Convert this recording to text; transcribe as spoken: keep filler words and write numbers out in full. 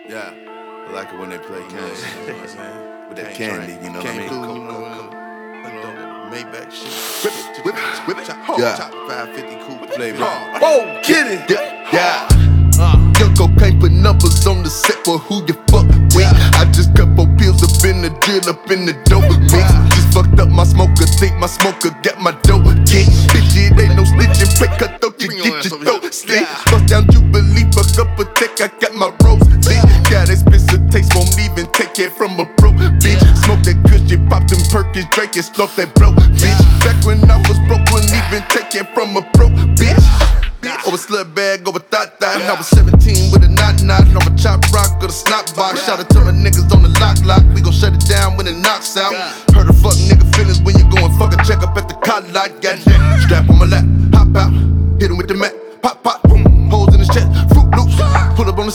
Yeah, I like it when they play games. You know what I'm saying? With that candy, you know what I mean? Blue, you know, Maybach shit. Whip it, whip it, whip it. Chop, Yeah. chop, five fifty coupe. Play Come ball. on. Oh, get it. Yeah. yeah. Young cocaine put numbers on the set for who you fuck with. I just cut four pills up in the drill, up in the dope mix. Just fucked up my smoker, think my smoker got my dope kick. Bitch, it ain't no snitching, pick cut throat, you Bring get your ass your over throat here. slit. Yeah. Bust down Jubilee, fuck up a tech, I got my rose lit. Got expensive taste, won't even take it from a broke bitch. Smoke that cushion, pop them Perkins, drink it, slow that blow, bitch. Back when I was broke, wouldn't even take it from a broke bitch. Over slut bag, over thought thought. I was seventeen with a knot knot. Over chop rock or the snot box. Shout out to my niggas on the lock lock. We gon' shut it down when it knocks out. Heard a fuck nigga feelings when you go and fuck a check up at the cot lot. Goddamn, strap on my lap, hop out, hit him with the mat, pop pop.